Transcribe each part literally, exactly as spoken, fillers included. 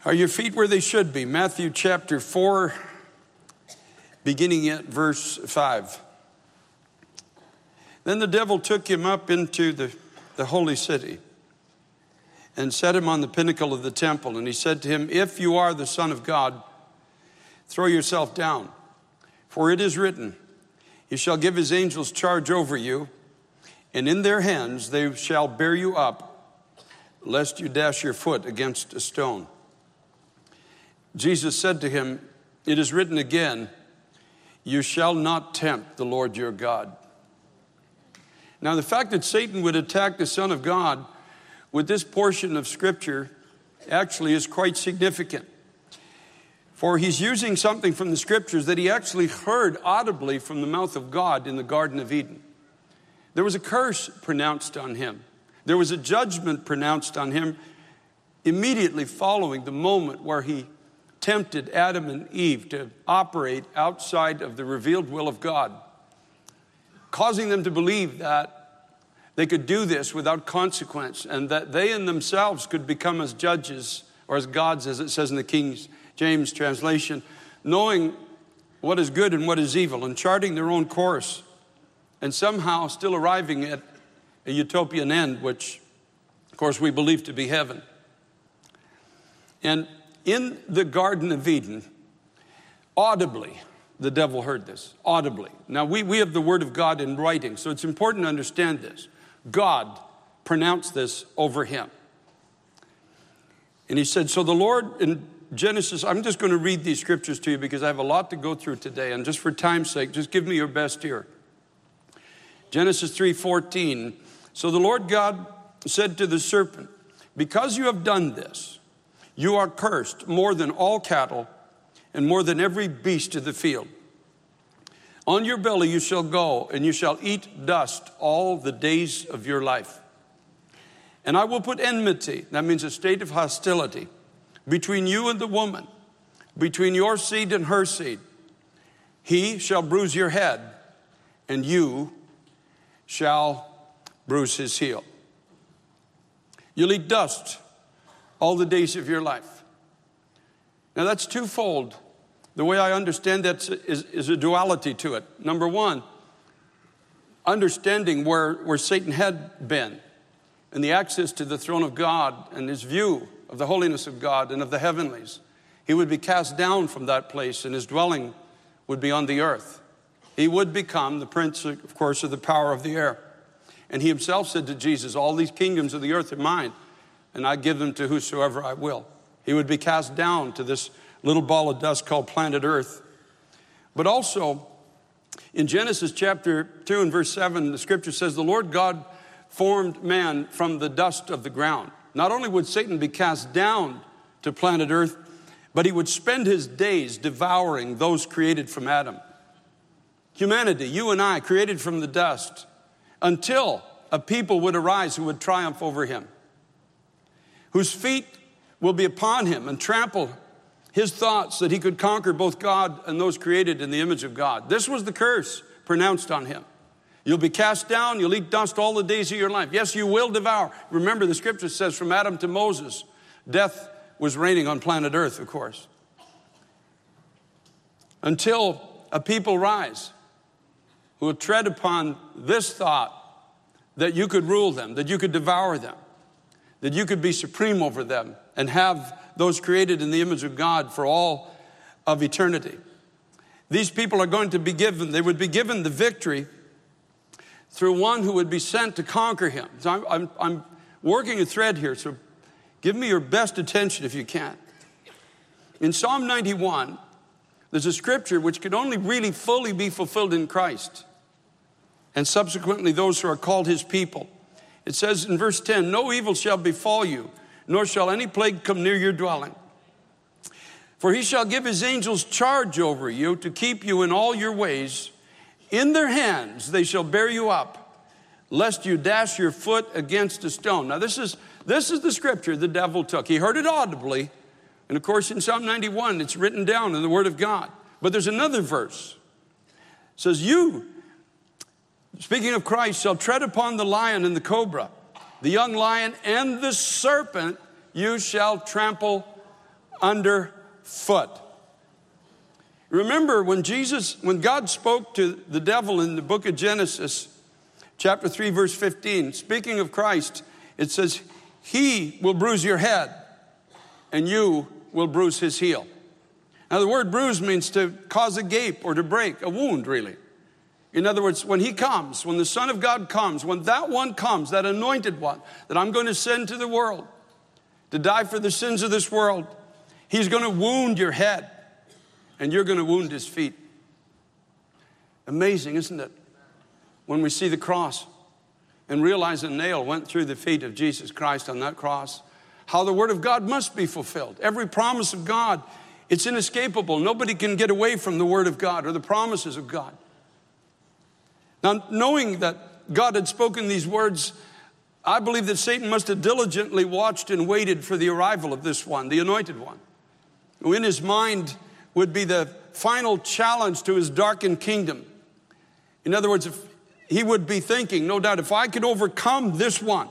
Are your feet where they should be? Matthew chapter four, beginning at verse five. Then the devil took him up into the, the holy city and set him on the pinnacle of the temple. And he said to him, if you are the Son of God, throw yourself down. For it is written, he shall give his angels charge over you, and in their hands they shall bear you up, lest you dash your foot against a stone. Jesus said to him, it is written again, you shall not tempt the Lord your God. Now, the fact that Satan would attack the Son of God with this portion of Scripture actually is quite significant. For he's using something from the Scriptures that he actually heard audibly from the mouth of God in the Garden of Eden. There was a curse pronounced on him. There was a judgment pronounced on him immediately following the moment where he tempted Adam and Eve to operate outside of the revealed will of God, causing them to believe that they could do this without consequence and that they in themselves could become as judges or as gods, as it says in the King James translation, knowing what is good and what is evil and charting their own course and somehow still arriving at a utopian end, which, of course, we believe to be heaven. And in the Garden of Eden, audibly, the devil heard this, audibly. Now, we, we have the Word of God in writing, so it's important to understand this. God pronounced this over him. And he said, so the Lord in Genesis, I'm just going to read these scriptures to you because I have a lot to go through today, and just for time's sake, just give me your best ear. Genesis three fourteen, so the Lord God said to the serpent, because you have done this, you are cursed more than all cattle and more than every beast of the field. On your belly you shall go, and you shall eat dust all the days of your life. And I will put enmity, that means a state of hostility, between you and the woman, between your seed and her seed. He shall bruise your head, and you shall bruise his heel. You'll eat dust all the days of your life. Now that's twofold. The way I understand that is, is a duality to it. Number one, understanding where, where Satan had been and the access to the throne of God and his view of the holiness of God and of the heavenlies. He would be cast down from that place and his dwelling would be on the earth. He would become the prince, of course, of the power of the air. And he himself said to Jesus, all these kingdoms of the earth are mine, and I give them to whosoever I will. He would be cast down to this little ball of dust called planet Earth. But also, in Genesis chapter two and verse seven, the scripture says, the Lord God formed man from the dust of the ground. Not only would Satan be cast down to planet Earth, but he would spend his days devouring those created from Adam. Humanity, you and I, created from the dust, until a people would arise who would triumph over him, whose feet will be upon him and trample his thoughts that he could conquer both God and those created in the image of God. This was the curse pronounced on him. You'll be cast down, you'll eat dust all the days of your life. Yes, you will devour. Remember, the scripture says from Adam to Moses, death was reigning on planet Earth, of course. Until a people rise who will tread upon this thought that you could rule them, that you could devour them, that you could be supreme over them and have those created in the image of God for all of eternity. These people are going to be given, they would be given the victory through one who would be sent to conquer him. So I'm, I'm, I'm working a thread here, so give me your best attention if you can. In Psalm ninety-one, there's a scripture which could only really fully be fulfilled in Christ and subsequently those who are called his people. It says in verse ten, no evil shall befall you, nor shall any plague come near your dwelling. For he shall give his angels charge over you to keep you in all your ways. In their hands they shall bear you up, lest you dash your foot against a stone. Now this is, this is the scripture the devil took. He heard it audibly. And of course in Psalm ninety-one, it's written down in the Word of God. But there's another verse. It says, you, speaking of Christ, shall tread upon the lion and the cobra, the young lion and the serpent you shall trample underfoot. Remember when Jesus, when God spoke to the devil in the book of Genesis, chapter three, verse fifteen, speaking of Christ, it says, he will bruise your head and you will bruise his heel. Now the word bruise means to cause a gape or to break, a wound really. In other words, when he comes, when the Son of God comes, when that one comes, that anointed one that I'm going to send to the world to die for the sins of this world, he's going to wound your head and you're going to wound his feet. Amazing, isn't it? When we see the cross and realize a nail went through the feet of Jesus Christ on that cross, how the word of God must be fulfilled. Every promise of God, it's inescapable. Nobody can get away from the word of God or the promises of God. Now, knowing that God had spoken these words, I believe that Satan must have diligently watched and waited for the arrival of this one, the anointed one, who in his mind would be the final challenge to his darkened kingdom. In other words, if he would be thinking, no doubt, if I could overcome this one,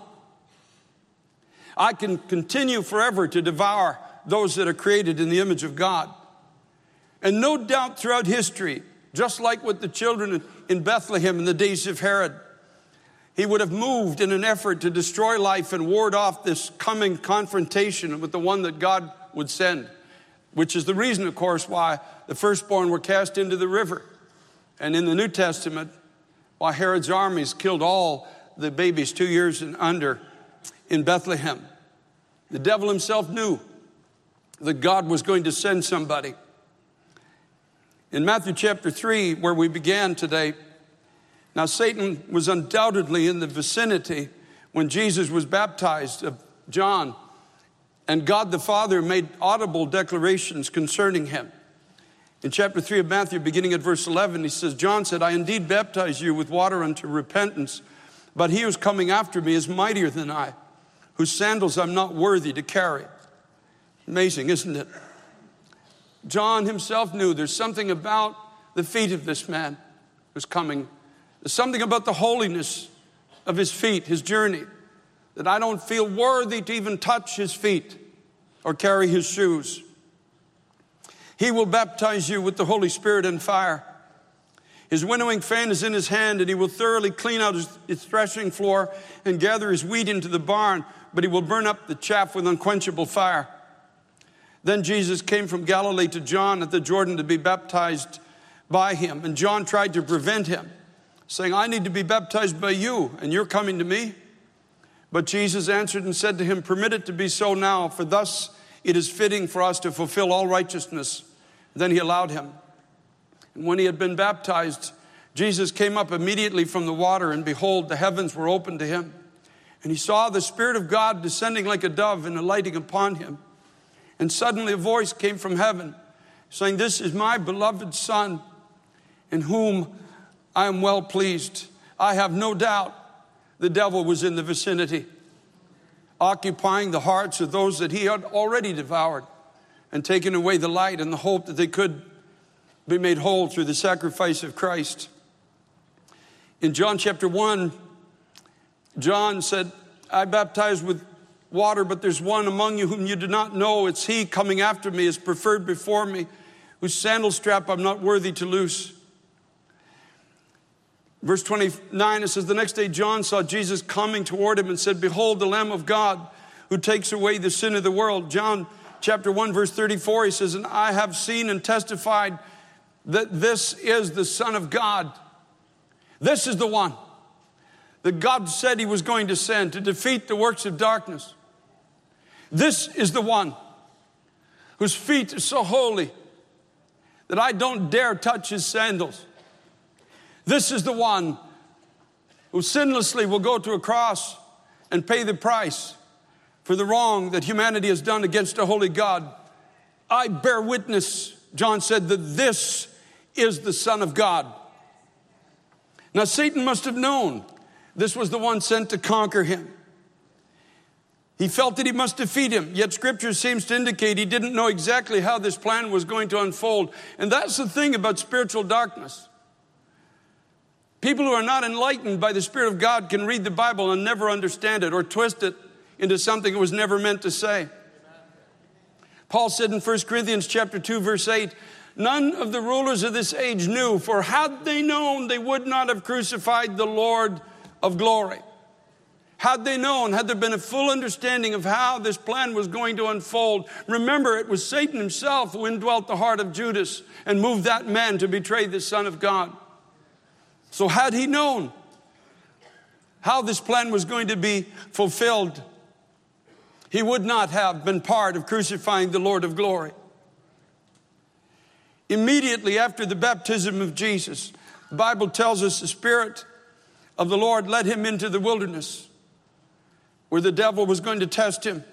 I can continue forever to devour those that are created in the image of God. And no doubt throughout history, just like with the children in Bethlehem in the days of Herod, he would have moved in an effort to destroy life and ward off this coming confrontation with the one that God would send, which is the reason, of course, why the firstborn were cast into the river. And in the New Testament, why Herod's armies killed all the babies two years and under in Bethlehem. The devil himself knew that God was going to send somebody. In Matthew chapter three, where we began today, now Satan was undoubtedly in the vicinity when Jesus was baptized of John, and God the Father made audible declarations concerning him. In chapter three of Matthew, beginning at verse eleven, he says, John said, I indeed baptize you with water unto repentance, but he who's coming after me is mightier than I, whose sandals I'm not worthy to carry. Amazing, isn't it? John himself knew there's something about the feet of this man who's coming. There's something about the holiness of his feet, his journey, that I don't feel worthy to even touch his feet or carry his shoes. He will baptize you with the Holy Spirit and fire. His winnowing fan is in his hand, and he will thoroughly clean out his, his threshing floor and gather his wheat into the barn, but he will burn up the chaff with unquenchable fire. Then Jesus came from Galilee to John at the Jordan to be baptized by him. And John tried to prevent him, saying, I need to be baptized by you, and you're coming to me? But Jesus answered and said to him, permit it to be so now, for thus it is fitting for us to fulfill all righteousness. Then he allowed him. And when he had been baptized, Jesus came up immediately from the water, and behold, the heavens were opened to him. And he saw the Spirit of God descending like a dove and alighting upon him. And suddenly a voice came from heaven, saying, this is my beloved Son, in whom I am well pleased. I have no doubt the devil was in the vicinity, occupying the hearts of those that he had already devoured and taken away the light in the hope that they could be made whole through the sacrifice of Christ. In John chapter one, John said, I baptize with water, but there's one among you whom you do not know. It's he coming after me, is preferred before me, whose sandal strap I'm not worthy to loose. Verse twenty-nine, it says, the next day John saw Jesus coming toward him and said, behold, the Lamb of God who takes away the sin of the world. John chapter one, verse thirty-four, he says, and I have seen and testified that this is the Son of God. This is the one that God said he was going to send to defeat the works of darkness. This is the one whose feet are so holy that I don't dare touch his sandals. This is the one who sinlessly will go to a cross and pay the price for the wrong that humanity has done against a holy God. I bear witness, John said, that this is the Son of God. Now Satan must have known this was the one sent to conquer him. He felt that he must defeat him, yet Scripture seems to indicate he didn't know exactly how this plan was going to unfold. And that's the thing about spiritual darkness. People who are not enlightened by the Spirit of God can read the Bible and never understand it or twist it into something it was never meant to say. Paul said in First Corinthians chapter two, verse eight, none of the rulers of this age knew, for had they known, they would not have crucified the Lord of glory. Had they known, had there been a full understanding of how this plan was going to unfold. Remember, it was Satan himself who indwelt the heart of Judas and moved that man to betray the Son of God. So had he known how this plan was going to be fulfilled, he would not have been part of crucifying the Lord of glory. Immediately after the baptism of Jesus, the Bible tells us the Spirit of the Lord led him into the wilderness, where the devil was going to test him.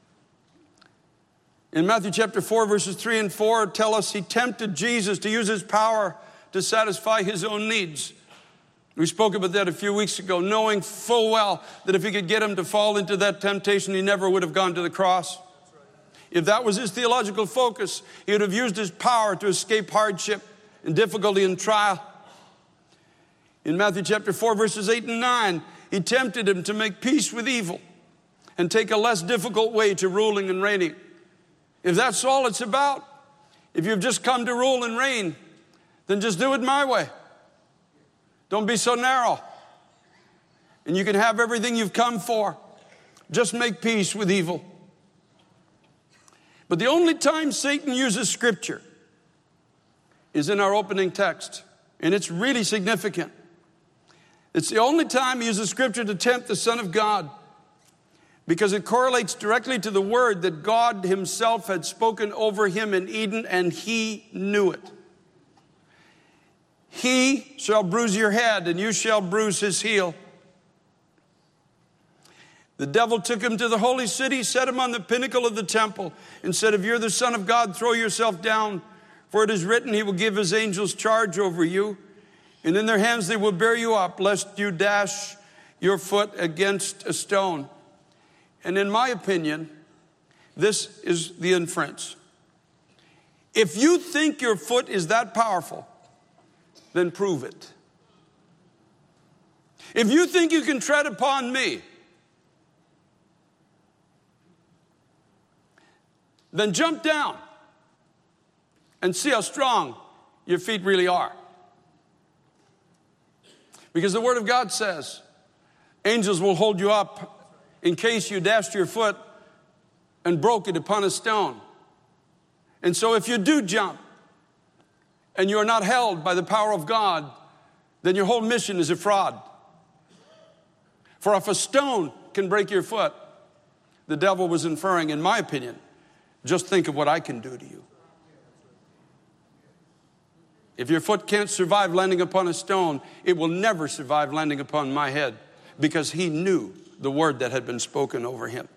In Matthew chapter four, verses three and four tell us he tempted Jesus to use his power to satisfy his own needs. We spoke about that a few weeks ago, knowing full well that if he could get him to fall into that temptation, he never would have gone to the cross. If that was his theological focus, he would have used his power to escape hardship and difficulty and trial. In Matthew chapter four, verses eight and nine, he tempted him to make peace with evil and take a less difficult way to ruling and reigning. If that's all it's about, if you've just come to rule and reign, then just do it my way. Don't be so narrow. And you can have everything you've come for. Just make peace with evil. But the only time Satan uses Scripture is in our opening text. And it's really significant. It's the only time he uses Scripture to tempt the Son of God, because it correlates directly to the word that God himself had spoken over him in Eden, and he knew it. He shall bruise your head, and you shall bruise his heel. The devil took him to the holy city, set him on the pinnacle of the temple, and said, if you're the Son of God, throw yourself down, for it is written, he will give his angels charge over you, and in their hands they will bear you up, lest you dash your foot against a stone. And in my opinion, this is the inference. If you think your foot is that powerful, then prove it. If you think you can tread upon me, then jump down and see how strong your feet really are. Because the Word of God says, angels will hold you up in case you dashed your foot and broke it upon a stone. And so if you do jump and you are not held by the power of God, then your whole mission is a fraud. For if a stone can break your foot, the devil was inferring, in my opinion, just think of what I can do to you. If your foot can't survive landing upon a stone, it will never survive landing upon my head, because he knew the word that had been spoken over him.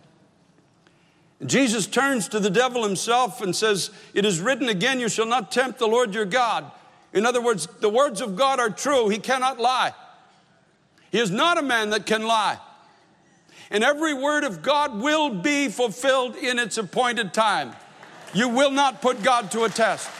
Jesus turns to the devil himself and says, it is written again, you shall not tempt the Lord your God. In other words, the words of God are true. He cannot lie. He is not a man that can lie. And every word of God will be fulfilled in its appointed time. You will not put God to a test.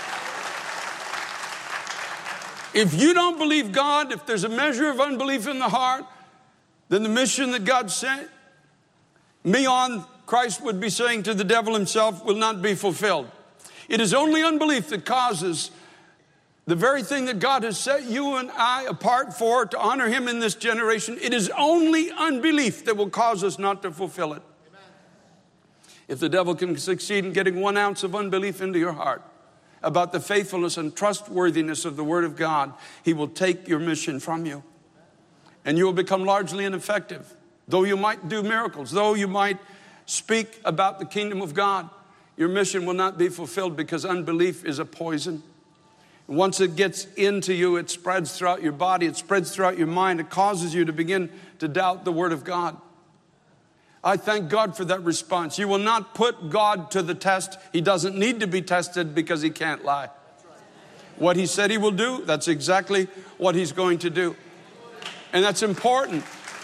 If you don't believe God, if there's a measure of unbelief in the heart, then the mission that God sent me on, Christ would be saying to the devil himself, will not be fulfilled. It is only unbelief that causes the very thing that God has set you and I apart for, to honor him in this generation. It is only unbelief that will cause us not to fulfill it. Amen. If the devil can succeed in getting one ounce of unbelief into your heart about the faithfulness and trustworthiness of the Word of God, he will take your mission from you. And you will become largely ineffective. Though you might do miracles, though you might speak about the kingdom of God, your mission will not be fulfilled, because unbelief is a poison. Once it gets into you, it spreads throughout your body, it spreads throughout your mind, it causes you to begin to doubt the Word of God. I thank God for that response. You will not put God to the test. He doesn't need to be tested, because he can't lie. What he said he will do, that's exactly what he's going to do. And that's important.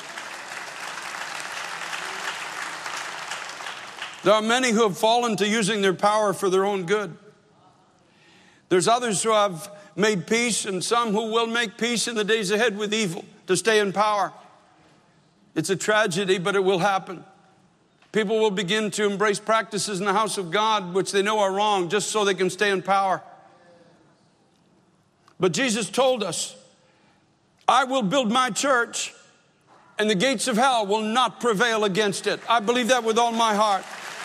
There are many who have fallen to using their power for their own good. There's others who have made peace, and some who will make peace in the days ahead with evil to stay in power. It's a tragedy, but it will happen. People will begin to embrace practices in the house of God which they know are wrong just so they can stay in power. But Jesus told us, I will build my church and the gates of hell will not prevail against it. I believe that with all my heart.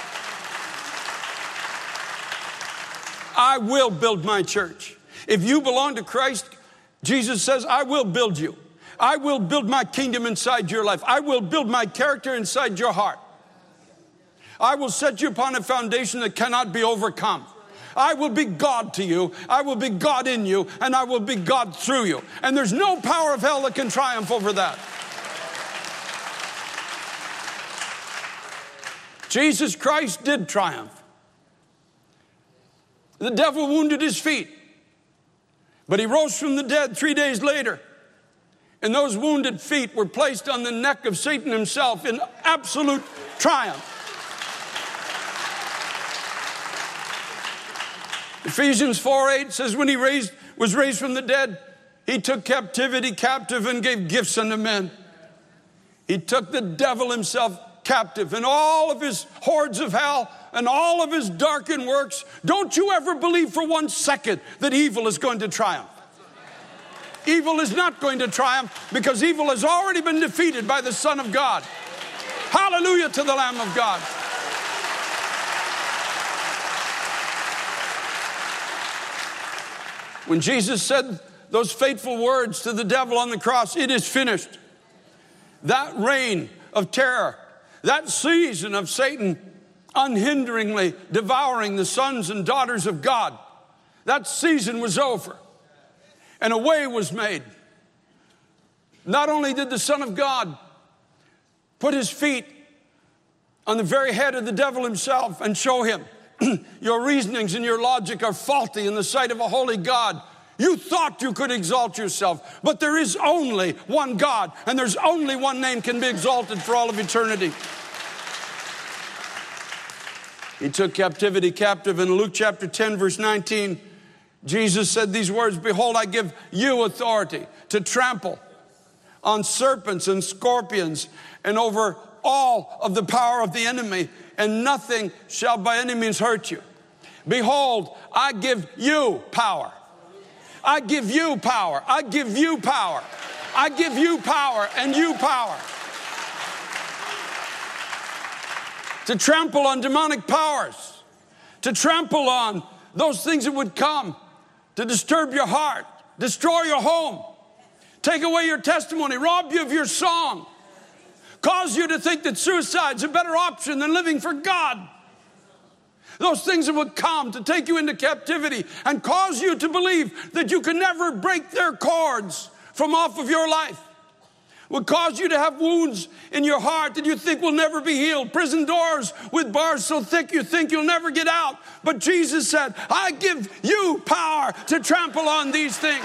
I will build my church. If you belong to Christ, Jesus says, I will build you. I will build my kingdom inside your life. I will build my character inside your heart. I will set you upon a foundation that cannot be overcome. I will be God to you. I will be God in you. And I will be God through you. And there's no power of hell that can triumph over that. Jesus Christ did triumph. The devil wounded his feet. But he rose from the dead three days later. And those wounded feet were placed on the neck of Satan himself in absolute triumph. Ephesians four eight says, when he raised, was raised from the dead, he took captivity captive and gave gifts unto men. He took the devil himself captive and all of his hordes of hell and all of his darkened works. Don't you ever believe for one second that evil is going to triumph. Evil is not going to triumph because evil has already been defeated by the Son of God. Hallelujah to the Lamb of God. When Jesus said those fateful words to the devil on the cross, it is finished. That reign of terror, that season of Satan unhinderingly devouring the sons and daughters of God, that season was over. And a way was made. Not only did the Son of God put his feet on the very head of the devil himself and show him, your reasonings and your logic are faulty in the sight of a holy God. You thought you could exalt yourself, but there is only one God, and there's only one name can be exalted for all of eternity. He took captivity captive. In Luke chapter ten, verse nineteen, Jesus said these words, behold, I give you authority to trample on serpents and scorpions and over all of the power of the enemy, and nothing shall by any means hurt you. Behold, I give you power. I give you power. I give you power. I give you power and you power. To trample on demonic powers. To trample on those things that would come to disturb your heart, destroy your home, take away your testimony, rob you of your song, cause you to think that suicide's a better option than living for God. Those things that would come to take you into captivity and cause you to believe that you can never break their cords from off of your life. Would cause you to have wounds in your heart that you think will never be healed. Prison doors with bars so thick you think you'll never get out. But Jesus said, I give you power to trample on these things.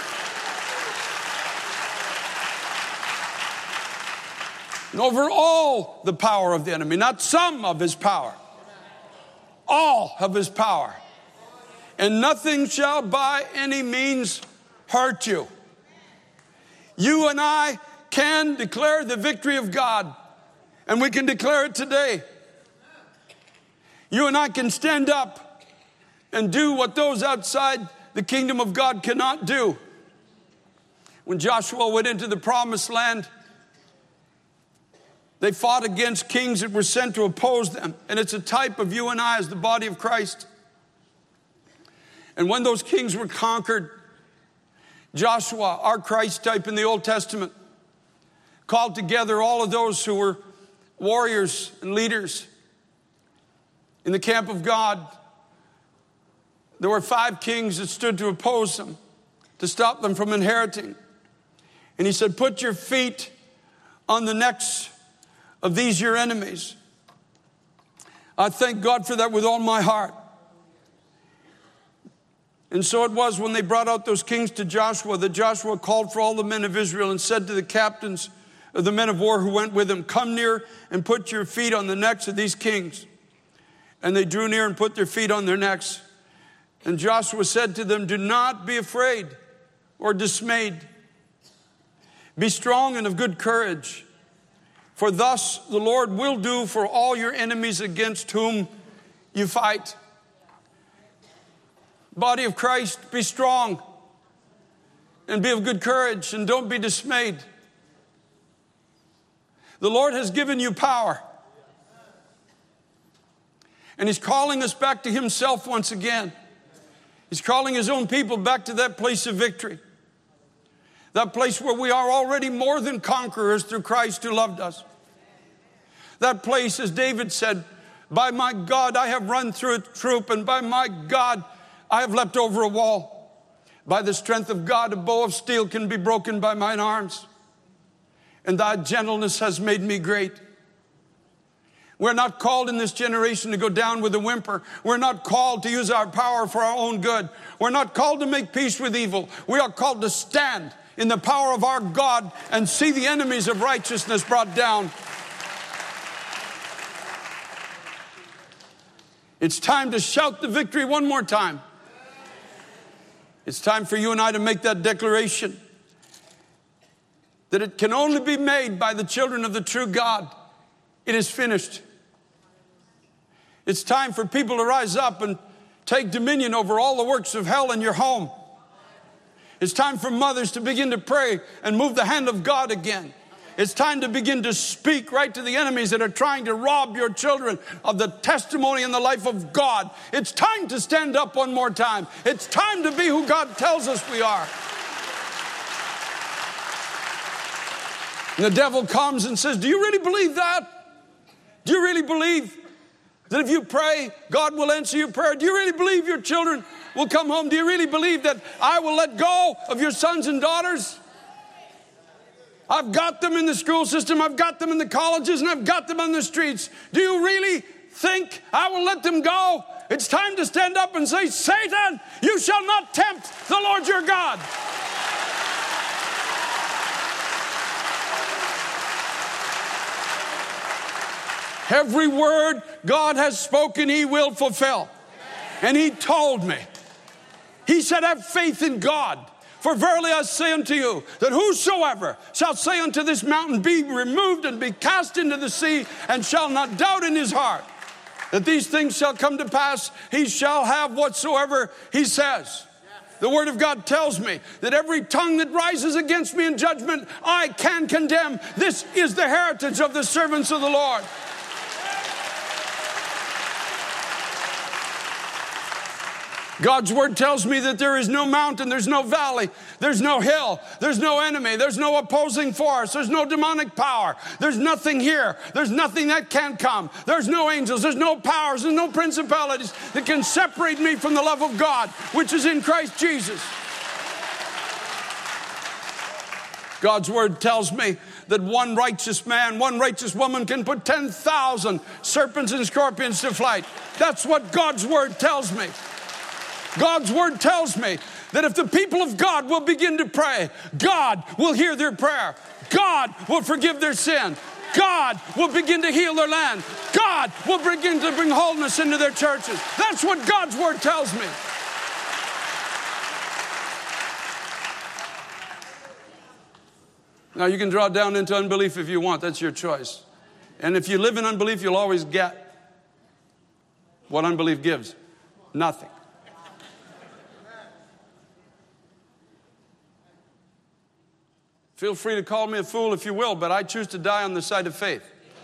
And over all the power of the enemy, not some of his power, all of his power. And nothing shall by any means hurt you. You and I can declare the victory of God, and we can declare it today. You and I can stand up and do what those outside the kingdom of God cannot do. When Joshua went into the promised land, they fought against kings that were sent to oppose them. And it's a type of you and I as the body of Christ. And when those kings were conquered, Joshua, our Christ type in the Old Testament, called together all of those who were warriors and leaders in the camp of God. There were five kings that stood to oppose them, to stop them from inheriting. And he said, put your feet on the necks of these your enemies. I thank God for that with all my heart. And so it was when they brought out those kings to Joshua that Joshua called for all the men of Israel and said to the captains of the men of war who went with him, come near and put your feet on the necks of these kings. And they drew near and put their feet on their necks. And Joshua said to them, do not be afraid or dismayed. Be strong and of good courage. For thus the Lord will do for all your enemies against whom you fight. Body of Christ, be strong and be of good courage and don't be dismayed. The Lord has given you power. And He's calling us back to Himself once again. He's calling His own people back to that place of victory. That place where we are already more than conquerors through Christ who loved us. That place, as David said, by my God I have run through a troop, and by my God I have leapt over a wall. By the strength of God a bow of steel can be broken by mine arms. And thy gentleness has made me great. We're not called in this generation to go down with a whimper. We're not called to use our power for our own good. We're not called to make peace with evil. We are called to stand in the power of our God and see the enemies of righteousness brought down. It's time to shout the victory one more time. It's time for you and I to make that declaration that it can only be made by the children of the true God. It is finished. It's time for people to rise up and take dominion over all the works of hell in your home. It's time for mothers to begin to pray and move the hand of God again. It's time to begin to speak right to the enemies that are trying to rob your children of the testimony and the life of God. It's time to stand up one more time. It's time to be who God tells us we are. And the devil comes and says, do you really believe that? Do you really believe that if you pray, God will answer your prayer? Do you really believe your children will come home? Do you really believe that I will let go of your sons and daughters? I've got them in the school system, I've got them in the colleges, and I've got them on the streets. Do you really think I will let them go? It's time to stand up and say, Satan, you shall not tempt the Lord your God. Every word God has spoken, He will fulfill. And He told me, He said, have faith in God. For verily I say unto you, that whosoever shall say unto this mountain, be removed and be cast into the sea, and shall not doubt in his heart that these things shall come to pass, he shall have whatsoever he says. The Word of God tells me that every tongue that rises against me in judgment, I can condemn. This is the heritage of the servants of the Lord. God's Word tells me that there is no mountain, there's no valley, there's no hill, there's no enemy, there's no opposing force, there's no demonic power, there's nothing here, there's nothing that can come, there's no angels, there's no powers, there's no principalities that can separate me from the love of God, which is in Christ Jesus. God's Word tells me that one righteous man, one righteous woman can put ten thousand serpents and scorpions to flight. That's what God's Word tells me. God's Word tells me that if the people of God will begin to pray, God will hear their prayer. God will forgive their sin. God will begin to heal their land. God will begin to bring wholeness into their churches. That's what God's Word tells me. Now, you can draw down into unbelief if you want. That's your choice. And if you live in unbelief, you'll always get what unbelief gives. Nothing. Feel free to call me a fool if you will, but I choose to die on the side of faith.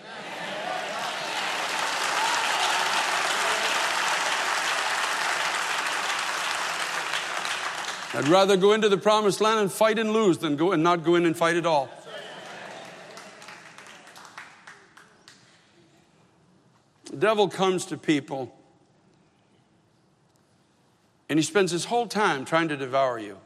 I'd rather go into the promised land and fight and lose than go and not go in and fight at all. The devil comes to people and he spends his whole time trying to devour you.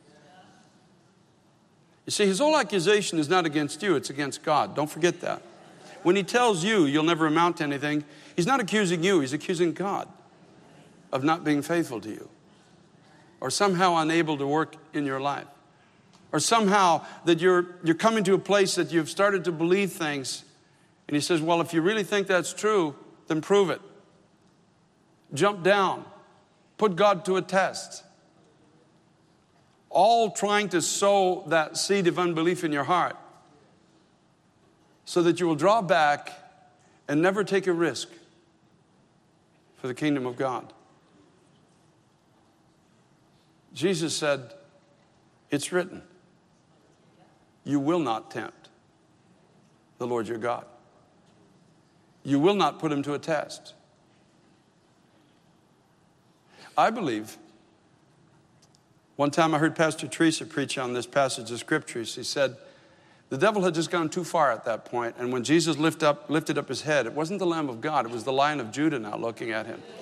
You see, his whole accusation is not against you, it's against God. Don't forget that. When he tells you you'll never amount to anything, he's not accusing you, he's accusing God of not being faithful to you, or somehow unable to work in your life, or somehow that you're, you're coming to a place that you've started to believe things, and he says, well, if you really think that's true, then prove it. Jump down. Put God to a test. All trying to sow that seed of unbelief in your heart. so that you will draw back and never take a risk for the kingdom of God. Jesus said, it's written, you will not tempt the Lord your God. You will not put him to a test. I believe, one time I heard Pastor Teresa preach on this passage of Scripture. She said, the devil had just gone too far at that point, and when Jesus lift up, lifted up his head, it wasn't the Lamb of God, it was the Lion of Judah now looking at him.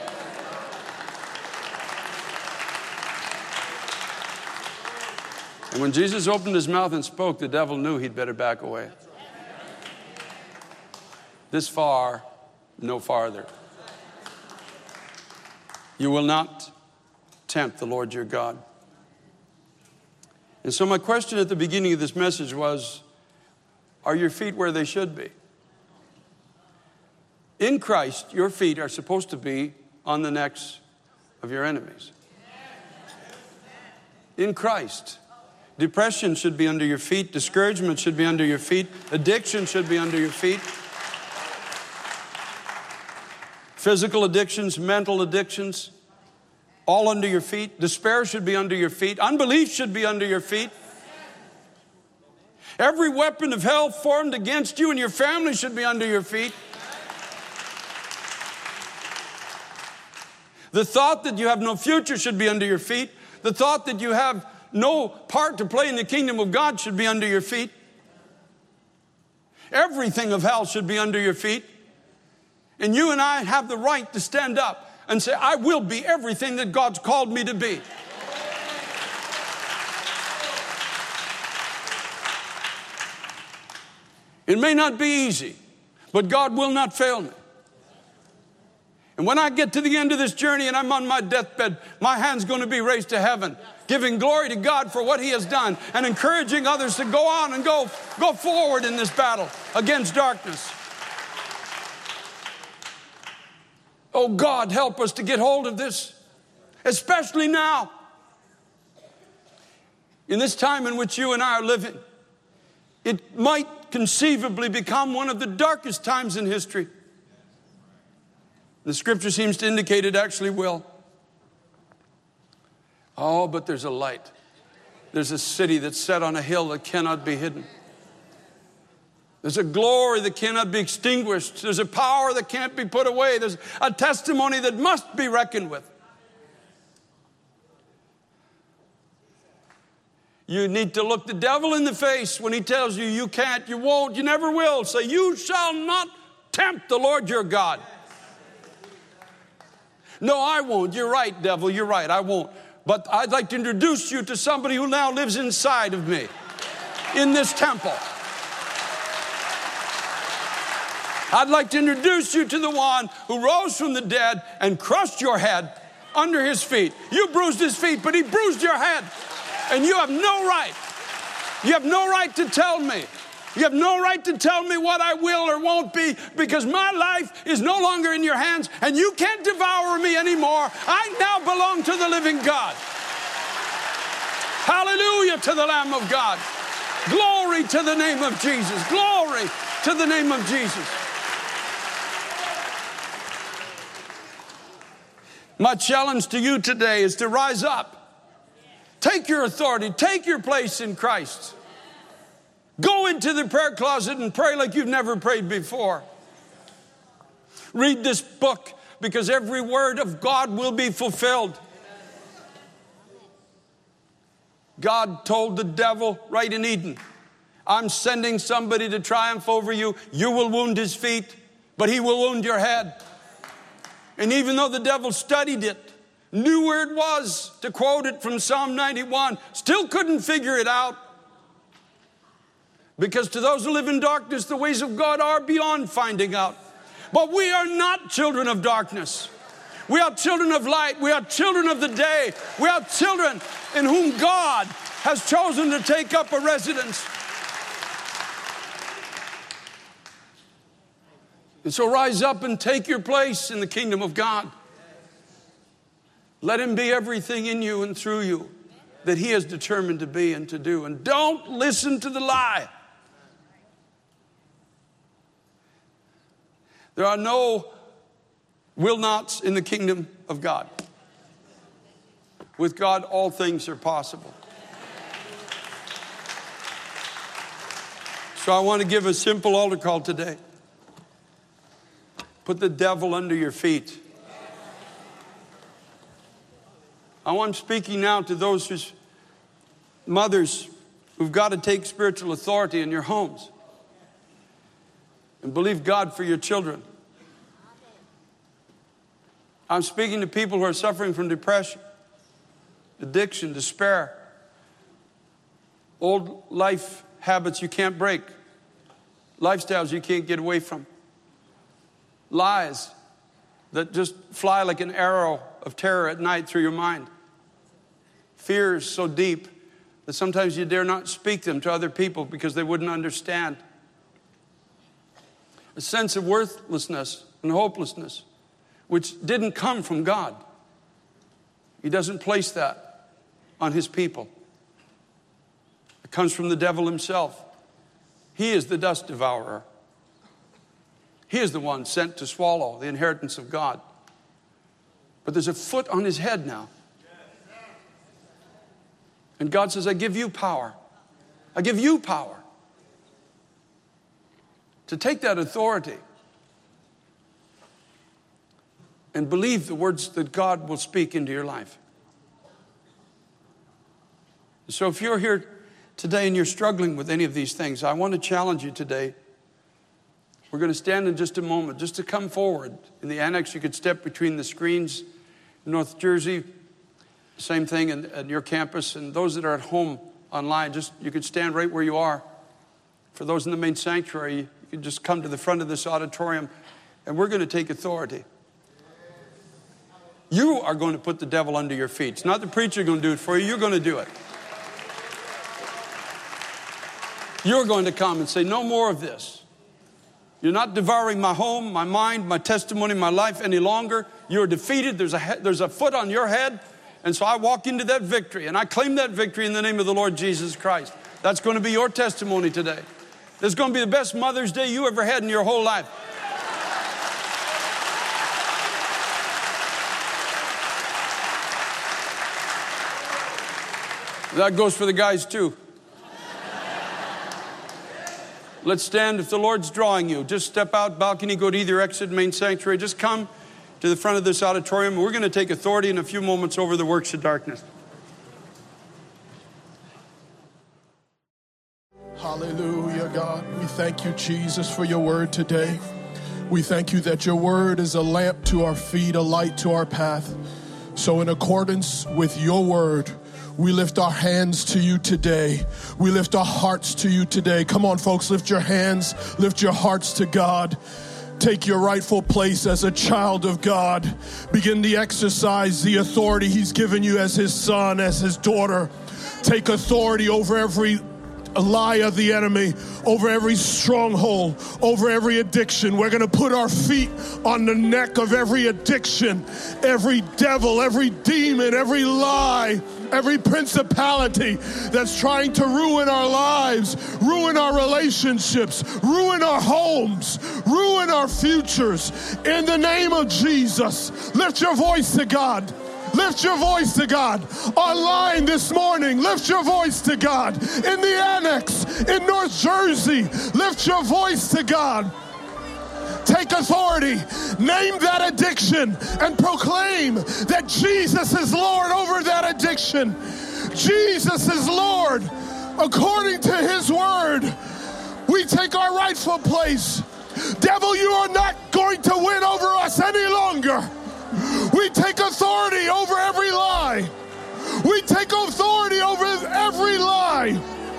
And when Jesus opened his mouth and spoke, the devil knew he'd better back away. This far, no farther. You will not tempt the Lord your God. And so my question at the beginning of this message was, are your feet where they should be? In Christ, your feet are supposed to be on the necks of your enemies. In Christ. Depression should be under your feet. Discouragement should be under your feet. Addiction should be under your feet. Physical addictions, mental addictions, all under your feet. Despair should be under your feet. Unbelief should be under your feet. Every weapon of hell formed against you and your family should be under your feet. The thought that you have no future should be under your feet. The thought that you have no part to play in the kingdom of God should be under your feet. Everything of hell should be under your feet. And you and I have the right to stand up and say, I will be everything that God's called me to be. It may not be easy, but God will not fail me. And when I get to the end of this journey and I'm on my deathbed, my hand's going to be raised to heaven, giving glory to God for what he has done and encouraging others to go on and go, go forward in this battle against darkness. Oh God, help us to get hold of this, especially now. In this time in which you and I are living, it might conceivably become one of the darkest times in history. The scripture seems to indicate it actually will. Oh, but there's a light. There's a city that's set on a hill that cannot be hidden. There's a glory that cannot be extinguished. There's a power that can't be put away. There's a testimony that must be reckoned with. You need to look the devil in the face when he tells you you can't, you won't, you never will. Say, you shall not tempt the Lord your God. No, I won't. You're right, devil. You're right. I won't. But I'd like to introduce you to somebody who now lives inside of me in this temple. I'd like to introduce you to the one who rose from the dead and crushed your head under his feet. You bruised his feet, but he bruised your head. And you have no right. You have no right to tell me. You have no right to tell me what I will or won't be, because my life is no longer in your hands and you can't devour me anymore. I now belong to the living God. Hallelujah to the Lamb of God. Glory to the name of Jesus. Glory to the name of Jesus. My challenge to you today is to rise up. Take your authority. Take your place in Christ. Go into the prayer closet and pray like you've never prayed before. Read this book, because every word of God will be fulfilled. God told the devil right in Eden, I'm sending somebody to triumph over you. You will wound his feet, but he will wound your head. And even though the devil studied it, knew where it was, to quote it from Psalm ninety-one, still couldn't figure it out. Because to those who live in darkness, the ways of God are beyond finding out. But we are not children of darkness. We are children of light. We are children of the day. We are children in whom God has chosen to take up a residence. And so rise up and take your place in the kingdom of God. Let him be everything in you and through you that he has determined to be and to do. And don't listen to the lie There are no will nots in the kingdom of God. With God, all things are possible. So I want to give a simple altar call today. Put the devil under your feet. I'm speaking now to those whose mothers who've got to take spiritual authority in your homes and believe God for your children. I'm speaking to people who are suffering from depression, addiction, despair, old life habits you can't break, lifestyles you can't get away from, lies that just fly like an arrow of terror at night through your mind, fears so deep that sometimes you dare not speak them to other people because they wouldn't understand, a sense of worthlessness and hopelessness, which didn't come from God. He doesn't place that on his people. It comes from the devil himself. He is the dust devourer. He is the one sent to swallow the inheritance of God. But there's a foot on his head now. And God says, I give you power. I give you power to take that authority and believe the words that God will speak into your life. So if you're here today and you're struggling with any of these things, I want to challenge you today. We're going to stand in just a moment, just to come forward. In the annex, you could step between the screens in North Jersey. Same thing in, in your campus. And those that are at home online, just you could stand right where you are. For those in the main sanctuary, you can just come to the front of this auditorium, and we're going to take authority. You are going to put the devil under your feet. It's not the preacher going to do it for you. You're going to do it. You're going to come and say, no more of this. You're not devouring my home, my mind, my testimony, my life any longer. You're defeated. There's a, he- there's a foot on your head. And so I walk into that victory, and I claim that victory in the name of the Lord Jesus Christ. That's going to be your testimony today. This is going to be the best Mother's Day you ever had in your whole life. That goes for the guys too. Let's stand. If the Lord's drawing you, just step out balcony, go to either exit, main sanctuary. Just come to the front of this auditorium. We're going to take authority in a few moments over the works of darkness. Hallelujah, God. We thank you, Jesus, for your word today. We thank you that your word is a lamp to our feet, a light to our path. So in accordance with your word, we lift our hands to you today. We lift our hearts to you today. Come on, folks, lift your hands, lift your hearts to God. Take your rightful place as a child of God. Begin to exercise the authority he's given you as his son, as his daughter. Take authority over every lie of the enemy, over every stronghold, over every addiction. We're going to put our feet on the neck of every addiction, every devil, every demon, every lie, every principality that's trying to ruin our lives, ruin our relationships, ruin our homes, ruin our futures. In the name of Jesus, lift your voice to God. Lift your voice to God. Online this morning, lift your voice to God. In the annex in North Jersey, lift your voice to God. Take authority. Name that addiction and proclaim that Jesus is Lord over that addiction. Jesus is Lord according to his word. We take our rightful place. Devil, you are not going to win over us any longer. We take authority over every lie. We take authority over every lie.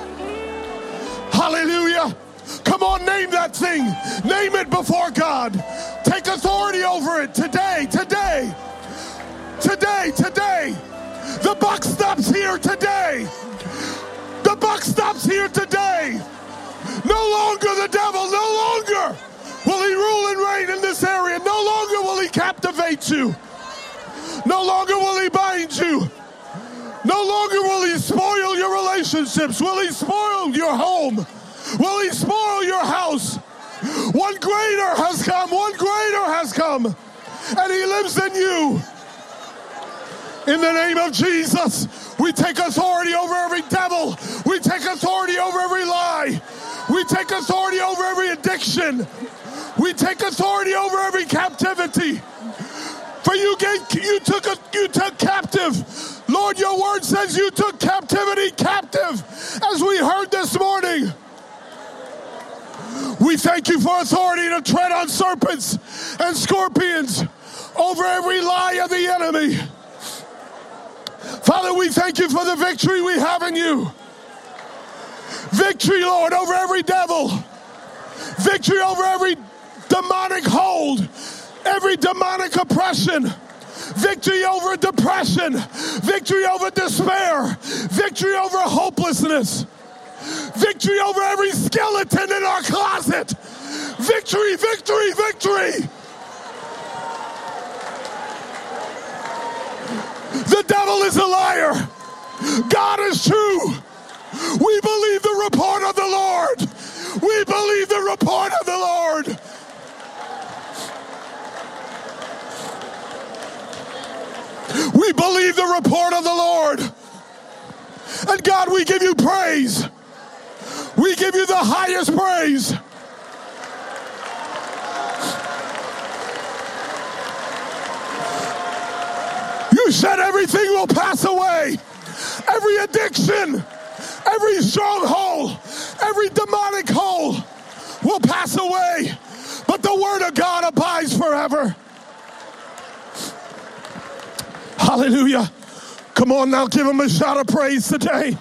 Hallelujah. Come on, name that thing. Name it before God. Take authority over it today, today, today, today. The buck stops here today. The buck stops here today. No longer the devil, no longer will he rule and reign in this area. No longer will he captivate you. No longer will he bind you. No longer will he spoil your relationships. Will he spoil your home? Will he spoil your house? One greater has come. One greater has come. And he lives in you. In the name of Jesus, we take authority over every devil. We take authority over every lie. We take authority over every addiction. We take authority over every captivity. For you gave, you took a, you took captive. Lord, your word says you took captivity captive, as we heard this morning. We thank you for authority to tread on serpents and scorpions over every lie of the enemy. Father, we thank you for the victory we have in you. Victory, Lord, over every devil. Victory over every demonic hold, every demonic oppression. Victory over depression. Victory over despair. Victory over hopelessness. Victory over every skeleton in our closet. Victory, victory, victory. The devil is a liar. God is true. We believe the report of the Lord. We believe the report of the Lord. We believe the report of the Lord. And God, we give you praise. We give you the highest praise. You said everything will pass away. Every addiction, every stronghold, every demonic hold will pass away. But the word of God abides forever. Hallelujah. Come on now, give him a shout of praise today.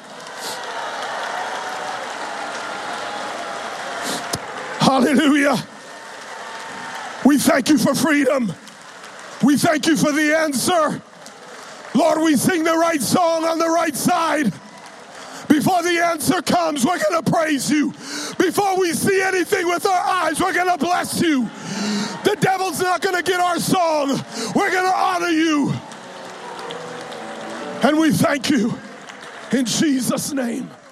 Hallelujah. We thank you for freedom. We thank you for the answer. Lord, we sing the right song on the right side. Before the answer comes, we're going to praise you. Before we see anything with our eyes, we're going to bless you. The devil's not going to get our song. We're going to honor you. And we thank you in Jesus' name.